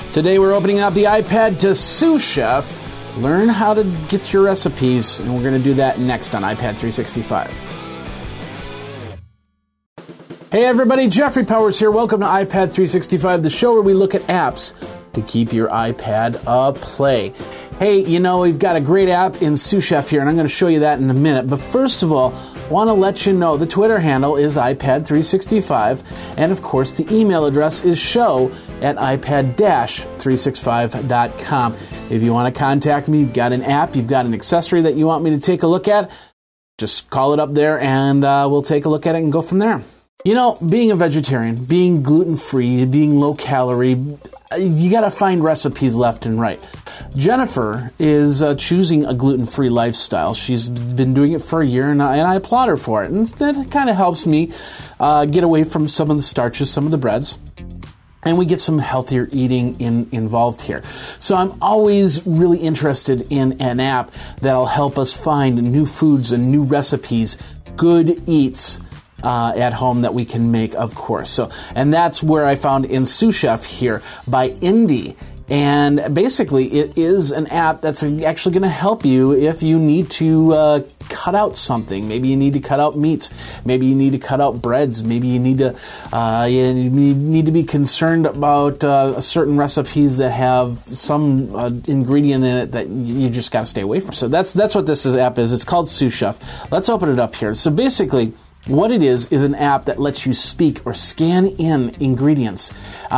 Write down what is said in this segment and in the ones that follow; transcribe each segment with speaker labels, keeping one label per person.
Speaker 1: Today we're opening up the iPad to Sous Chef. Learn how to get your recipes, and we're going to do that next on iPad 365. Hey everybody, Jeffrey Powers here. Welcome to iPad 365, the show where we look at apps to keep your iPad aplay. Hey, you know, we've got a great app in Sous Chef here, and I'm going to show you that in a minute. But first of all, I want to let you know the Twitter handle is iPad365, and of course the email address is show@ipad-365.com. If you want to contact me, you've got an app, you've got an accessory that you want me to take a look at, just call it up there and we'll take a look at it and go from there. You know, being a vegetarian, being gluten-free, being low-calorie, you got to find recipes left and right. Jennifer is choosing a gluten-free lifestyle. She's been doing it for a year, and I applaud her for it. And that kind of helps me get away from some of the starches, some of the breads, and we get some healthier eating involved here. So I'm always really interested in an app that'll help us find new foods and new recipes, good eats, at home that we can make, of course. And that's where I found in Sous Chef here by Indie. And basically, it is an app that's actually going to help you if you need to cut out something. Maybe you need to cut out meats. Maybe you need to cut out breads. Maybe you need to be concerned about certain recipes that have some ingredient in it that you just got to stay away from. So that's what this app is. It's called Sous Chef. Let's open it up here. So basically, what it is an app that lets you speak or scan in ingredients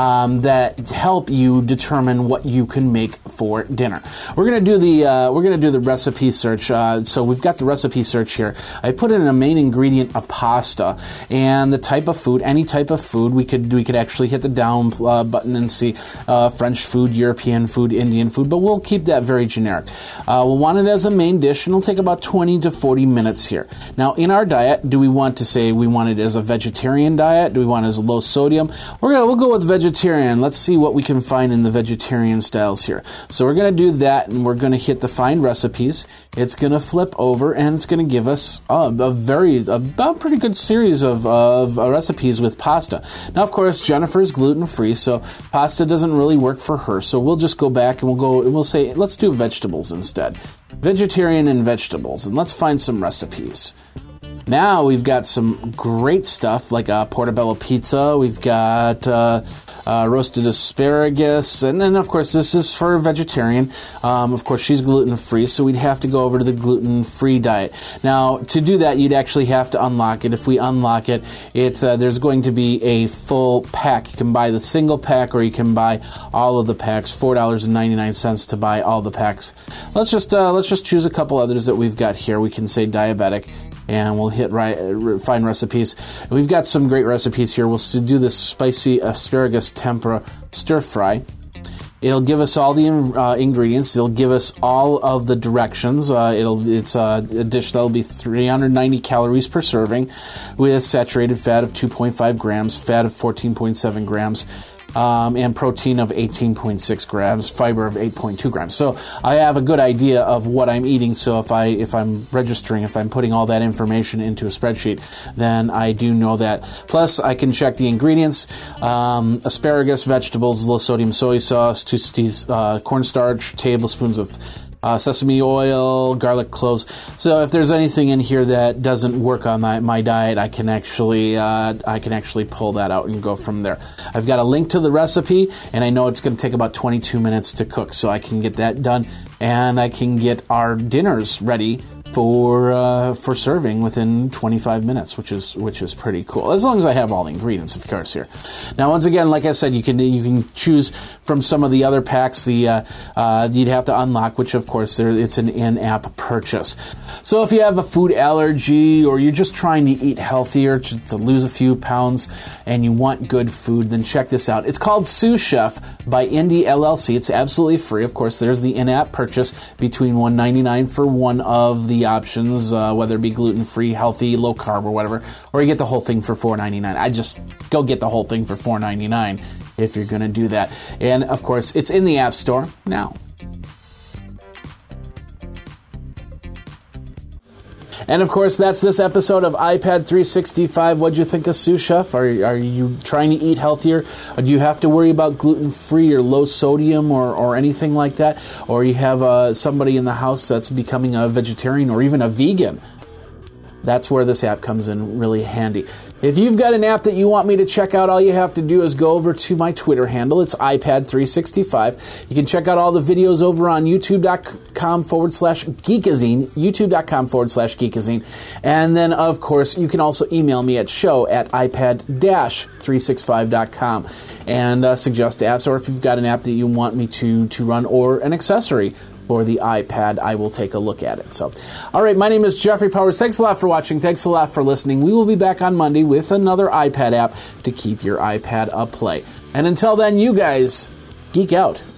Speaker 1: that help you determine what you can make for dinner. We're gonna do the recipe search. So we've got the recipe search here. I put in a main ingredient of pasta and the type of food, any type of food. We could actually hit the down button and see French food, European food, Indian food, but we'll keep that very generic. We'll want it as a main dish, and it'll take about 20 to 40 minutes here. Now, in our diet, do we want to say we want it as a vegetarian diet? Do we want it as a low sodium? We'll go with vegetarian. Let's see what we can find in the vegetarian styles here. So we're going to do that, and we're going to hit the find recipes. It's going to flip over, and it's going to give us a pretty good series of recipes with pasta. Now, of course, Jennifer's gluten-free, so pasta doesn't really work for her. So we'll just go back and we'll say, let's do vegetables instead. Vegetarian and vegetables, and let's find some recipes. Now we've got some great stuff like portobello pizza. We've got roasted asparagus, and then of course this is for a vegetarian. Of course she's gluten-free, so we'd have to go over to the gluten-free diet. Now to do that, you'd actually have to unlock it. If we unlock it, there's going to be a full pack. You can buy the single pack, or you can buy all of the packs. $4.99 to buy all the packs. Let's just choose a couple others that we've got here. We can say diabetic. And we'll hit find recipes. We've got some great recipes here. We'll do this spicy asparagus tempura stir fry. It'll give us all the ingredients. It'll give us all of the directions. It's a dish that'll be 390 calories per serving, with saturated fat of 2.5 grams, fat of 14.7 grams. And protein of 18.6 grams, fiber of 8.2 grams. So I have a good idea of what I'm eating. So if I'm registering, if I'm putting all that information into a spreadsheet, then I do know that. Plus, I can check the ingredients: asparagus, vegetables, low sodium soy sauce, 2 cornstarch, tablespoons of sesame oil, garlic cloves. So if there's anything in here that doesn't work on my diet, I can actually pull that out and go from there. I've got a link to the recipe, and I know it's going to take about 22 minutes to cook, so I can get that done, and I can get our dinners ready for serving within 25 minutes, which is pretty cool. As long as I have all the ingredients, of course, here. Now, once again, like I said, you can choose from some of the other packs. You'd have to unlock, which of course it's an in-app purchase. So if you have a food allergy, or you're just trying to eat healthier, to lose a few pounds, and you want good food, then check this out. It's called Sous Chef by Indie LLC. It's absolutely free. Of course, there's the in-app purchase between $1.99 for one of the options, whether it be gluten-free, healthy, low-carb, or whatever, or you get the whole thing for $4.99. I just go get the whole thing for $4.99 if you're going to do that. And, of course, it's in the App Store now. And of course, that's this episode of iPad 365. What'd you think of Sous Chef? Are you trying to eat healthier? Or do you have to worry about gluten-free or low sodium or anything like that? Or you have somebody in the house that's becoming a vegetarian or even a vegan? That's where this app comes in really handy. If you've got an app that you want me to check out, all you have to do is go over to my Twitter handle. It's iPad365. You can check out all the videos over on youtube.com/geekazine, youtube.com/geekazine. And then, of course, you can also email me at show@ipad-365.com and suggest apps, or if you've got an app that you want me to run or an accessory for the iPad, I will take a look at it. So, all right, my name is Jeffrey Powers. Thanks a lot for watching. Thanks a lot for listening. We will be back on Monday with another iPad app to keep your iPad a play. And until then, you guys, geek out.